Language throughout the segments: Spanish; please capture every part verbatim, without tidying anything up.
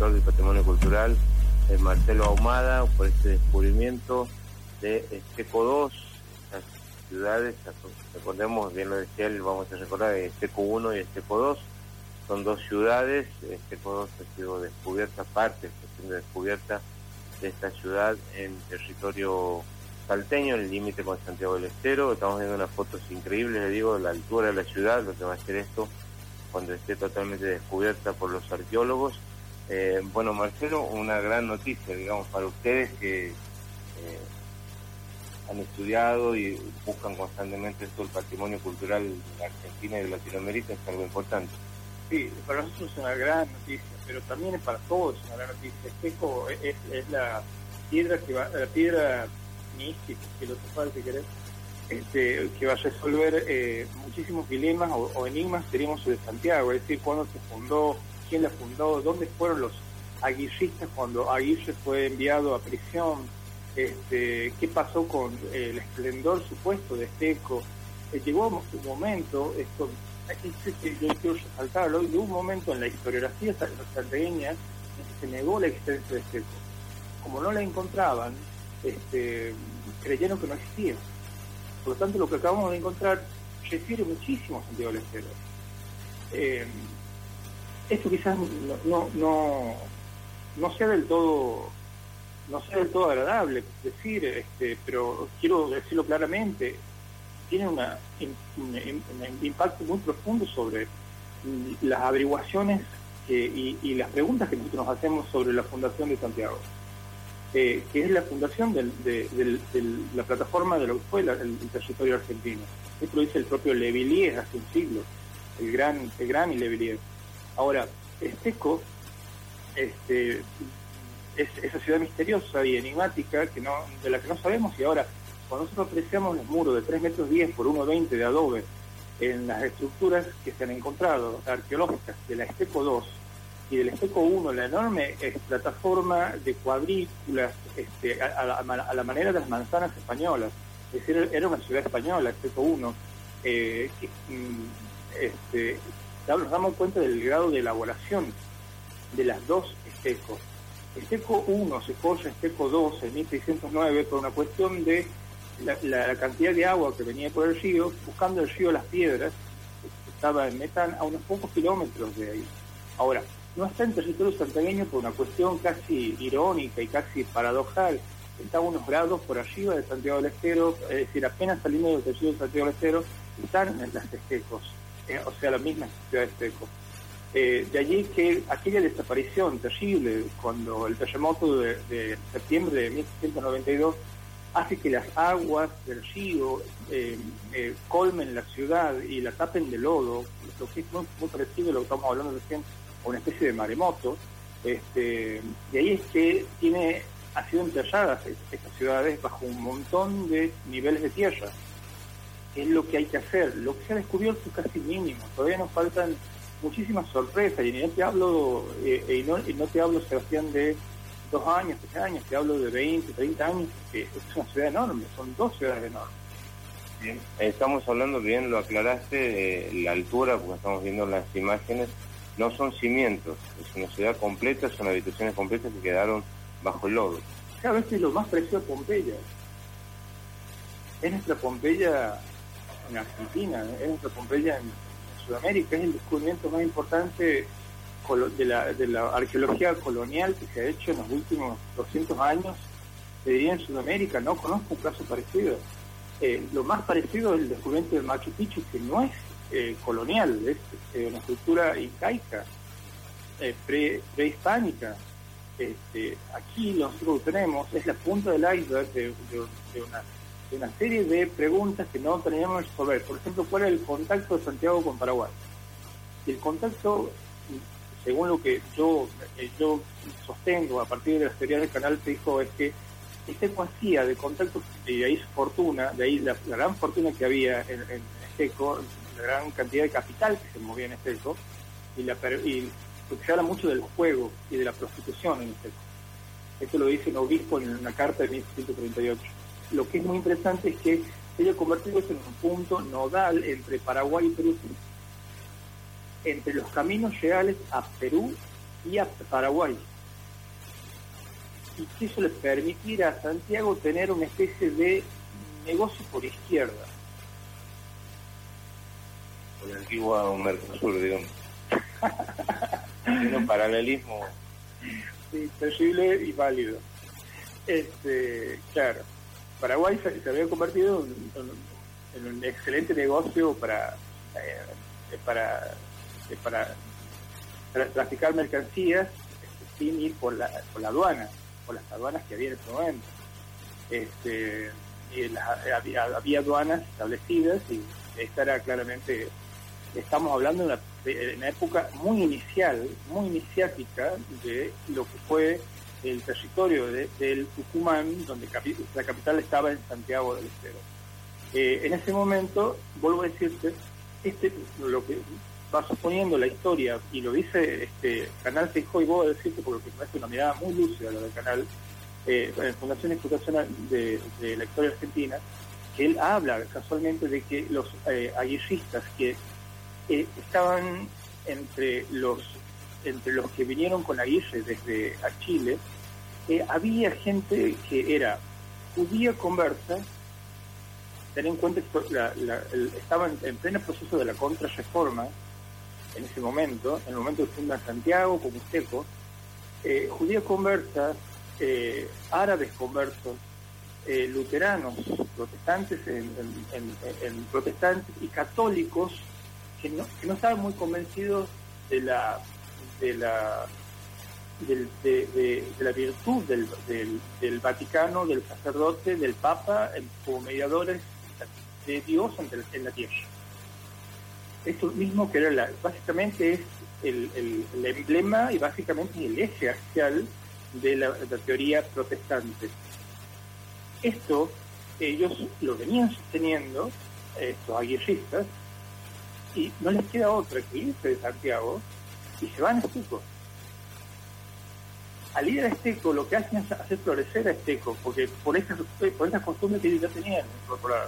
promotor del patrimonio cultural, eh, Marcelo Ahumada, por este descubrimiento de Esteco dos, estas ciudades, recordemos, bien lo decía él, vamos a recordar, Esteco uno y Esteco dos, son dos ciudades. Esteco dos ha sido descubierta, parte está siendo descubierta de esta ciudad en territorio salteño, en el límite con Santiago del Estero. Estamos viendo unas fotos increíbles, le digo, la altura de la ciudad, lo que va a ser esto cuando esté totalmente descubierta por los arqueólogos. Eh, bueno, Marcelo, una gran noticia, digamos, para ustedes que eh, han estudiado y buscan constantemente esto, el patrimonio cultural de Argentina y de Latinoamérica, es algo importante. Sí, para nosotros es una gran noticia, pero también para todos es una gran noticia. Esteco es, es la piedra que va, la piedra mística, que lo total, si querés, este, que va a resolver eh, muchísimos dilemas o, o enigmas que tenemos sobre Santiago, es decir, cuándo se fundó, quién la fundó, dónde fueron los aguirristas cuando Aguirre fue enviado a prisión, este, qué pasó con eh, el esplendor supuesto de Esteco. Eh, llegó un momento, esto que yo quiero resaltarlo, hubo un momento en la historiografía santiagueña en que se negó la existencia de Esteco. Como no la encontraban, este, creyeron que no existía. Por lo tanto, lo que acabamos de encontrar refiere muchísimo a Santiago del Estero. Eh, esto quizás no, no, no, no sea del todo, no sea del todo agradable decir, este, pero quiero decirlo claramente, tiene una, un, un impacto muy profundo sobre las averiguaciones que, y, y las preguntas que nosotros nos hacemos sobre la fundación de Santiago, eh, que es la fundación del, de, de, de la plataforma de lo que fue la, el, el territorio argentino. Esto lo dice el propio Levillier hace un siglo, el gran, el gran y Levillier. Ahora, Esteco este, es esa ciudad misteriosa y enigmática que no, de la que no sabemos, y ahora cuando nosotros apreciamos los muros de tres metros diez por uno veinte de adobe en las estructuras que se han encontrado arqueológicas de la Esteco dos y del Esteco uno, la enorme eh, plataforma de cuadrículas este, a, a, la, a la manera de las manzanas españolas, es decir, era una ciudad española, Esteco uno, eh, que, mm, este, nos damos cuenta del grado de elaboración de las dos Estecos. Esteco uno se corre a Esteco dos en mil seiscientos nueve por una cuestión de La, la, la cantidad de agua que venía por el río, buscando el río Las Piedras, que estaba en Metán, a unos pocos kilómetros de ahí. Ahora, no está en territorio santiagueño por una cuestión casi irónica y casi paradojal, está a unos grados por arriba de Santiago del Estero, es decir, apenas saliendo del territorio de Santiago del Estero, están en las Estecos, eh, o sea, la misma ciudad de Esteco. Eh, de allí que aquella desaparición terrible, cuando el terremoto de, de septiembre de mil seiscientos noventa y dos hace que las aguas del río eh, eh, colmen la ciudad y la tapen de lodo, lo que es muy, muy parecido a lo que estamos hablando recién, a una especie de maremoto. Este, y ahí es que tiene, ha sido enterradas estas ciudades bajo un montón de niveles de tierra. Es lo que hay que hacer. Lo que se ha descubierto es casi mínimo. Todavía nos faltan muchísimas sorpresas, y no te hablo, eh, y, no, y no te hablo, Sebastián, de dos años, tres años, te hablo de veinte, treinta años, que es una ciudad enorme, son dos ciudades enormes. Bien, estamos hablando, bien lo aclaraste, de la altura, porque estamos viendo las imágenes, no son cimientos, es una ciudad completa, son habitaciones completas que quedaron bajo el lodo. Cada vez es lo más parecido a Pompeya. Es nuestra Pompeya en Argentina, es nuestra Pompeya en, en Sudamérica, es el descubrimiento más importante de la, de la arqueología colonial que se ha hecho en los últimos doscientos años, te diría en Sudamérica. No conozco un caso parecido. Eh, lo más parecido es el descubrimiento del Machu Picchu, que no es eh, colonial, es eh, una estructura incaica, eh, pre, prehispánica. Este, aquí nosotros tenemos, es la punta del iceberg de, de, de, una, de una serie de preguntas que no teníamos que resolver. Por ejemplo, ¿cuál es el contacto de Santiago con Paraguay? Y el contacto, según lo que yo eh, yo sostengo a partir de las teorías del canal Fijo, es que Esteco hacía de contacto, y de ahí su fortuna, de ahí la, la gran fortuna que había en, en Esteco, la gran cantidad de capital que se movía en Esteco, y, la, y porque se habla mucho del juego y de la prostitución en Esteco. Esto lo dice un obispo en una carta de mil seiscientos treinta y ocho. Lo que es muy interesante es que se haya convertido en un punto nodal entre Paraguay y Perú, entre los caminos reales a Perú y a Paraguay. Y que eso le permitiera a Santiago tener una especie de negocio por izquierda. Por el antiguo Mercosur, digamos. Un paralelismo. Sí, terrible y válido. Este, claro, Paraguay se, se había convertido en, en, en un excelente negocio para eh, para, eh, para para traficar mercancías este, sin ir por la por la aduana, por las aduanas que había en ese momento. Este, y la, había, había aduanas establecidas y esta era claramente, estamos hablando de una, de una época muy inicial, muy iniciática de lo que fue el territorio de, del Tucumán, donde capi, la capital estaba en Santiago del Estero. Eh, en ese momento, vuelvo a decirte, este, lo que va suponiendo la historia, y lo dice este Canal Feijó, y voy a decirte porque me parece una mirada muy lúcida lo del canal, eh, Fundación Explotación de, de la Historia Argentina, que él habla casualmente de que los eh, aguirristas que eh, estaban entre los entre los que vinieron con Aguirre desde a Chile, eh, había gente que era judía conversa. Ten en cuenta que la, la, el, estaban en pleno proceso de la contrarreforma en ese momento, en el momento que fundan Santiago como Teco, eh, judíos conversa, eh, árabes conversos, eh, luteranos, protestantes en, en, en, en protestantes y católicos que no, que no estaban muy convencidos de la de la del, de, de, de la virtud del, del, del Vaticano, del sacerdote, del Papa como mediadores de Dios en, en la tierra. Esto mismo que era la, básicamente es el, el, el emblema y básicamente el eje axial de la, la teoría protestante. Esto ellos lo venían sosteniendo, estos aguirristas, y no les queda otra que irse de Santiago y se van a Esteco. Al ir a Esteco lo que hacen es hacer florecer a Esteco, porque por estas por estas costumbres que ellos ya tenían incorporadas.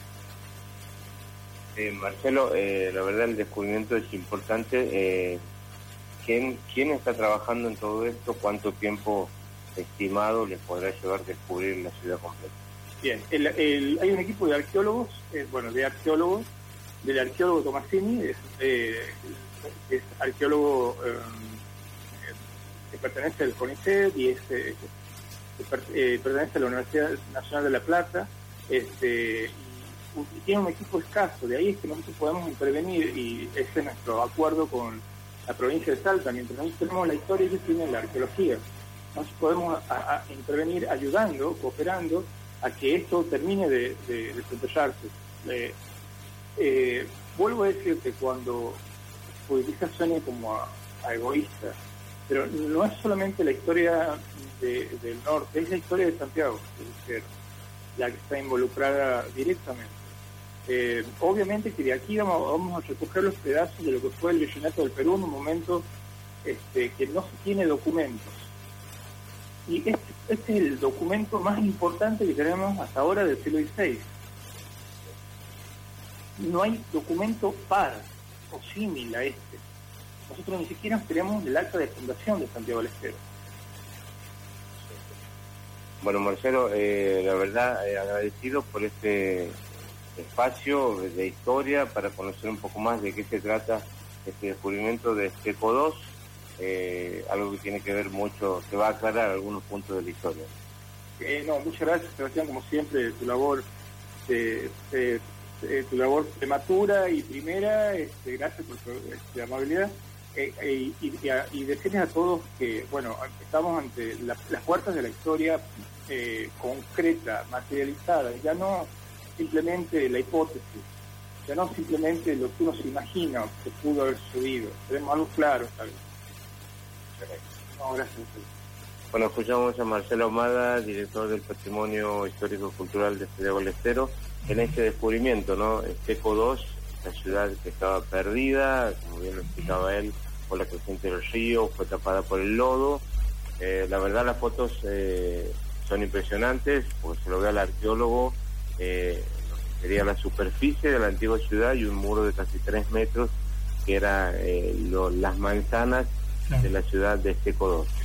Eh, Marcelo, eh, la verdad el descubrimiento es importante. Eh, ¿quién, ¿Quién está trabajando en todo esto? ¿Cuánto tiempo estimado les podrá llevar descubrir la ciudad completa? Bien, el, el, hay un equipo de arqueólogos, eh, bueno, de arqueólogos, del arqueólogo Tomasini, es, eh, es arqueólogo eh, que pertenece al CONICET y es, eh, eh, pertenece a la Universidad Nacional de La Plata, este, y, y tiene un equipo escaso. De ahí es que nosotros podemos intervenir, y ese es nuestro acuerdo con la provincia de Salta. Mientras nosotros tenemos la historia, ellos tienen la arqueología. Nosotros podemos a, a intervenir ayudando, cooperando a que esto termine de, de, de desarrollarse. Eh, eh, vuelvo a decirte, cuando quizás suene como a, a egoísta, pero no es solamente la historia de, del norte, es la historia de Santiago, es la que está involucrada directamente. Eh, obviamente que de aquí vamos, vamos a recoger los pedazos de lo que fue el Virreinato del Perú en un momento este, que no se tiene documentos. Y este, este es el documento más importante que tenemos hasta ahora del siglo dieciséis. No hay documento par o símil a este. Nosotros ni siquiera tenemos el acta de fundación de Santiago del Estero. Bueno, Marcelo, eh, la verdad, eh, agradecido por este espacio de historia para conocer un poco más de qué se trata este descubrimiento de Esteco dos, eh, algo que tiene que ver mucho, que va a aclarar algunos puntos de la historia. Eh, no, muchas gracias, Sebastián, como siempre, tu labor, eh, eh, eh, tu labor prematura y primera, este, gracias por tu este, amabilidad. Eh, eh, y, y, y decirles a todos que, bueno, estamos ante la, las puertas de la historia eh, concreta, materializada, ya no simplemente la hipótesis, ya no simplemente lo que uno se imagina que pudo haber sucedido. Tenemos algo claro, ¿sabes? No, gracias. Bueno, escuchamos a Marcelo Ahumada, director del Patrimonio Histórico Cultural de Santiago del Estero, en este descubrimiento, ¿no? Esteco dos, la ciudad que estaba perdida, como bien lo explicaba él, por la creciente del río, fue tapada por el lodo. Eh, la verdad las fotos eh, son impresionantes, porque se lo ve al arqueólogo, eh, sería la superficie de la antigua ciudad y un muro de casi tres metros, que era eh, lo, las manzanas claro. de la ciudad de Seco dos.